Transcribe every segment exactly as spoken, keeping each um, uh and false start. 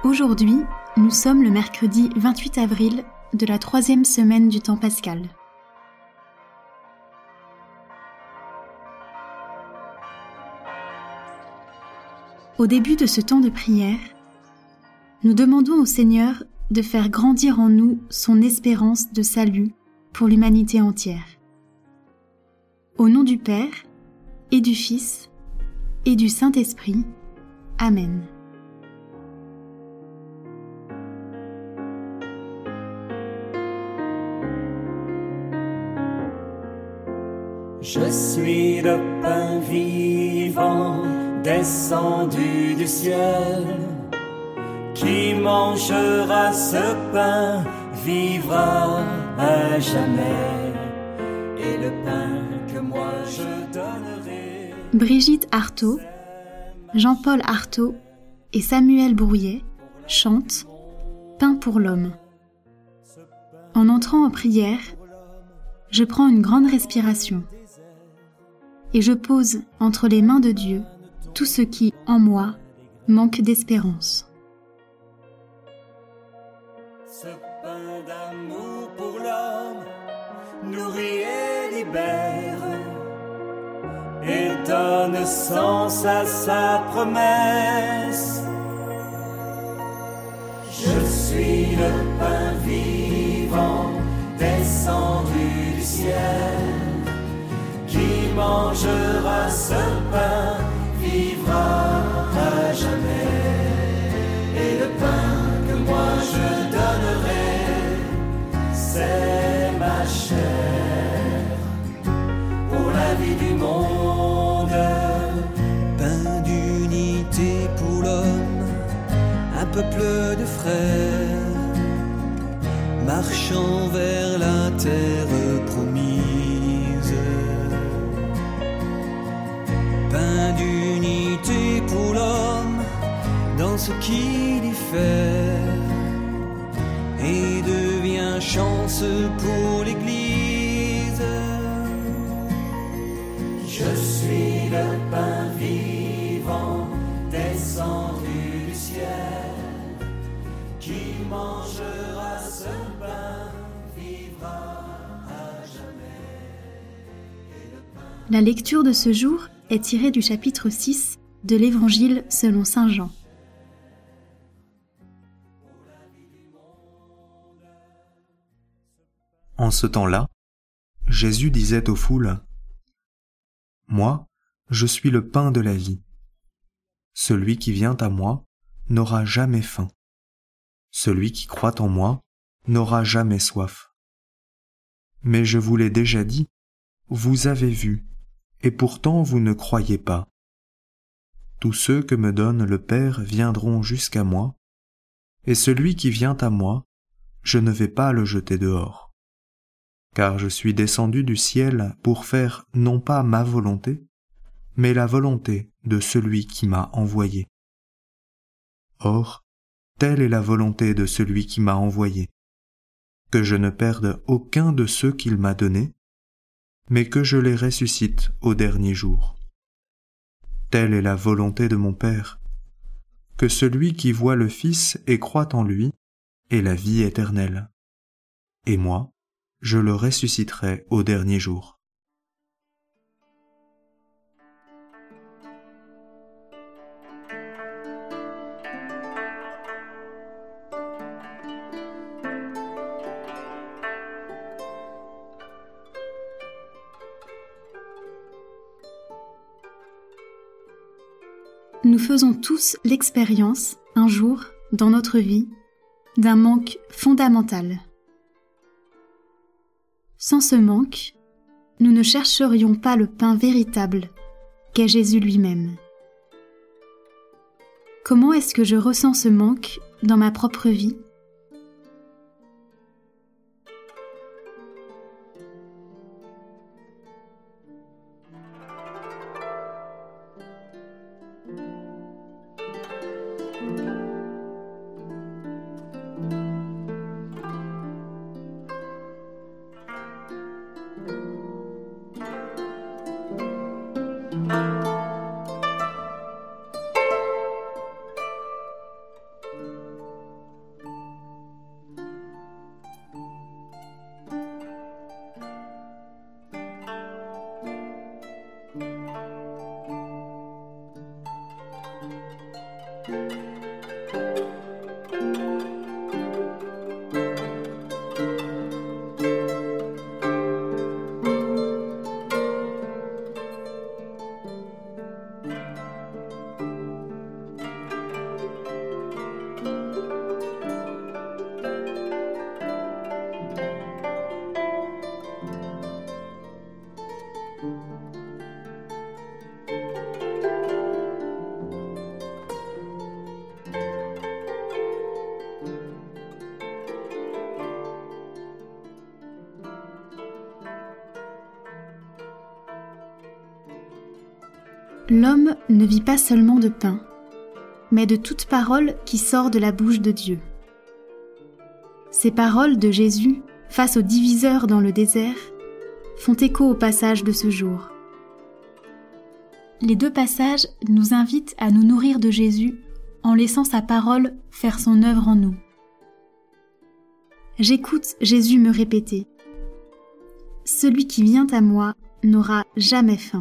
Aujourd'hui, nous sommes le mercredi vingt-huit avril de la troisième semaine du temps pascal. Au début de ce temps de prière, nous demandons au Seigneur de faire grandir en nous son espérance de salut pour l'humanité entière. Au nom du Père, et du Fils, et du Saint-Esprit. Amen. Je suis le pain vivant, descendu du ciel. Qui mangera ce pain vivra à jamais. Et le pain que moi je donnerai. Brigitte Artaud, Jean-Paul Artaud et Samuel Brouillet chantent Pain pour l'homme. En entrant en prière, je prends une grande respiration et je pose entre les mains de Dieu tout ce qui, en moi, manque d'espérance. Ce pain d'amour pour l'homme nourrit et libère et donne sens à sa promesse. Je suis le pain vivant descendu du ciel. Qui mangera ce pain vivra à jamais. Et le pain que moi je donnerai, c'est ma chair pour la vie du monde. Pain d'unité pour l'homme, un peuple de frères, marchant vers la terre promise. Pain d'unité pour l'homme dans ce qu'il diffère et devient chance pour l'Église. Je suis le pain vivant descendu du ciel. Qui mangera ce pain vivra à jamais. Et le pain... La lecture de ce jour est tirée du chapitre six de l'Évangile selon saint Jean. En ce temps-là, Jésus disait aux foules : « Moi, je suis le pain de la vie. Celui qui vient à moi n'aura jamais faim. Celui qui croit en moi n'aura jamais soif. Mais je vous l'ai déjà dit, vous avez vu, et pourtant vous ne croyez pas. Tous ceux que me donne le Père viendront jusqu'à moi, et celui qui vient à moi, je ne vais pas le jeter dehors. Car je suis descendu du ciel pour faire non pas ma volonté, mais la volonté de celui qui m'a envoyé. Or, telle est la volonté de celui qui m'a envoyé, que je ne perde aucun de ceux qu'il m'a donnés, mais que je les ressuscite au dernier jour. Telle est la volonté de mon Père, que celui qui voit le Fils et croit en lui ait la vie éternelle. Et moi, je le ressusciterai au dernier jour. Nous faisons tous l'expérience, un jour, dans notre vie, d'un manque fondamental. Sans ce manque, nous ne chercherions pas le pain véritable qu'est Jésus lui-même. Comment est-ce que je ressens ce manque dans ma propre vie ? L'homme ne vit pas seulement de pain, mais de toute parole qui sort de la bouche de Dieu. Ces paroles de Jésus, face aux diviseurs dans le désert, font écho au passage de ce jour. Les deux passages nous invitent à nous nourrir de Jésus en laissant sa parole faire son œuvre en nous. J'écoute Jésus me répéter « Celui qui vient à moi n'aura jamais faim. »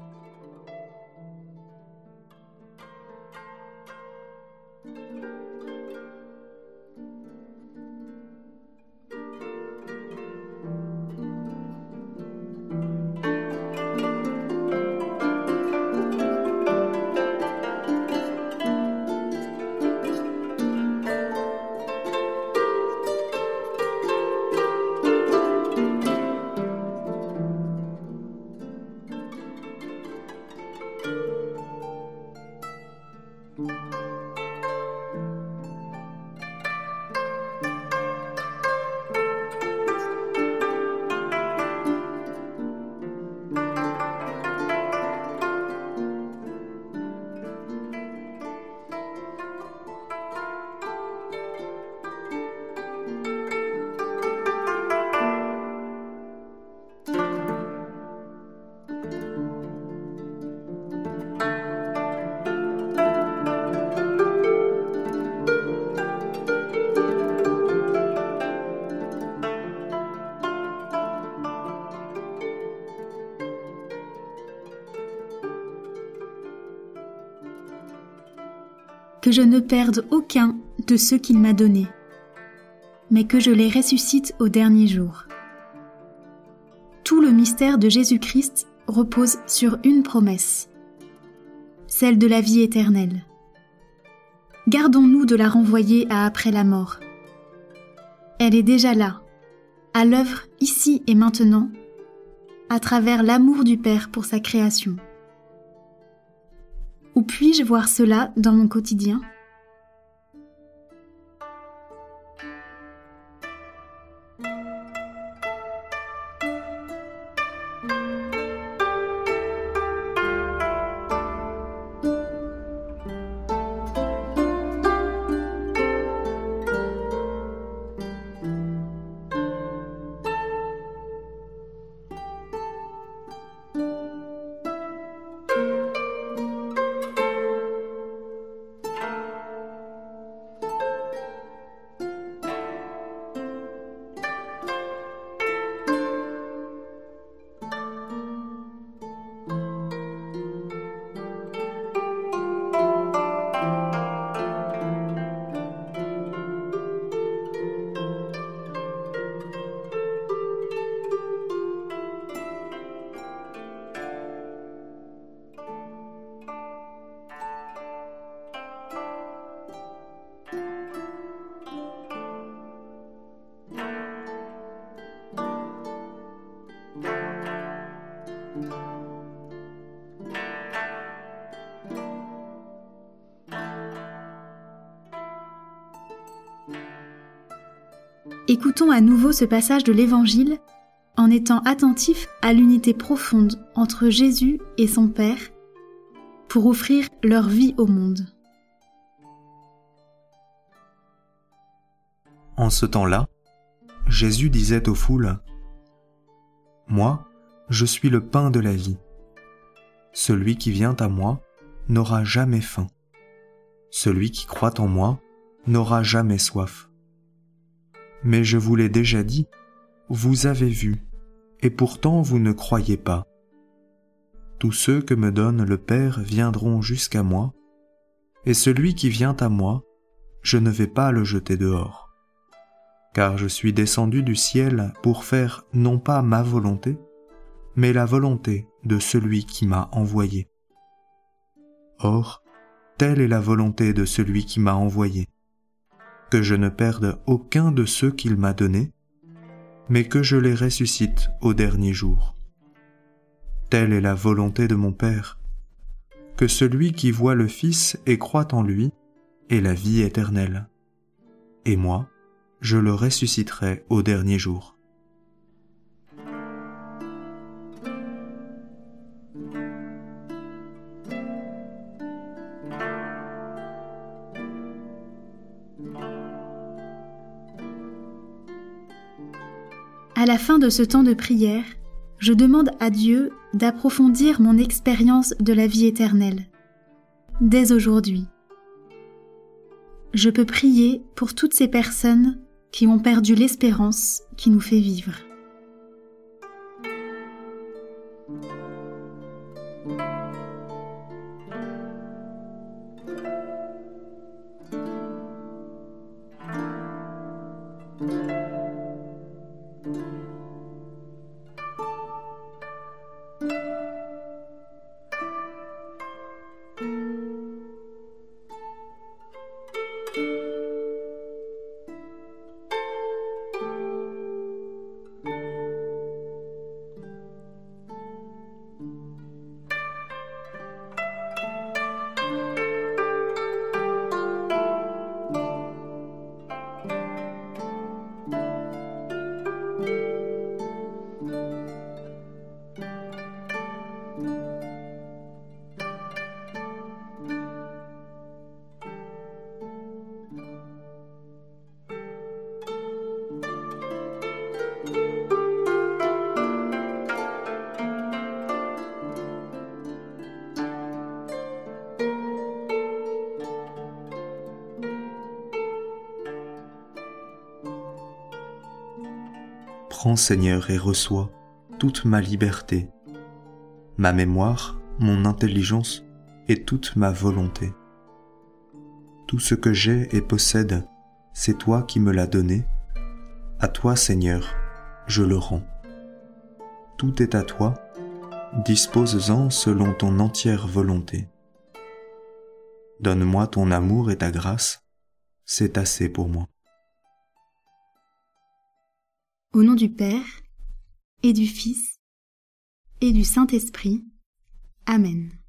Que je ne perde aucun de ceux qu'il m'a donnés, mais que je les ressuscite au dernier jour. Tout le mystère de Jésus-Christ repose sur une promesse, celle de la vie éternelle. Gardons-nous de la renvoyer à après la mort. Elle est déjà là, à l'œuvre ici et maintenant, à travers l'amour du Père pour sa création. Où puis-je voir cela dans mon quotidien ? Écoutons à nouveau ce passage de l'Évangile en étant attentifs à l'unité profonde entre Jésus et son Père pour offrir leur vie au monde. En ce temps-là, Jésus disait aux foules : « Moi, je suis le pain de la vie. Celui qui vient à moi n'aura jamais faim. Celui qui croit en moi n'aura jamais soif. Mais je vous l'ai déjà dit, vous avez vu, et pourtant vous ne croyez pas. Tous ceux que me donne le Père viendront jusqu'à moi, et celui qui vient à moi, je ne vais pas le jeter dehors. Car je suis descendu du ciel pour faire non pas ma volonté, mais la volonté de celui qui m'a envoyé. Or, telle est la volonté de celui qui m'a envoyé, que je ne perde aucun de ceux qu'il m'a donnés, mais que je les ressuscite au dernier jour. Telle est la volonté de mon Père, que celui qui voit le Fils et croit en lui ait la vie éternelle. Et moi, je le ressusciterai au dernier jour. À la fin de ce temps de prière, je demande à Dieu d'approfondir mon expérience de la vie éternelle, dès aujourd'hui. Je peux prier pour toutes ces personnes qui ont perdu l'espérance qui nous fait vivre. Prends, Seigneur, et reçois toute ma liberté, ma mémoire, mon intelligence et toute ma volonté. Tout ce que j'ai et possède, c'est toi qui me l'as donné. À toi, Seigneur, je le rends. Tout est à toi, dispose-en selon ton entière volonté. Donne-moi ton amour et ta grâce, c'est assez pour moi. Au nom du Père, et du Fils, et du Saint-Esprit. Amen.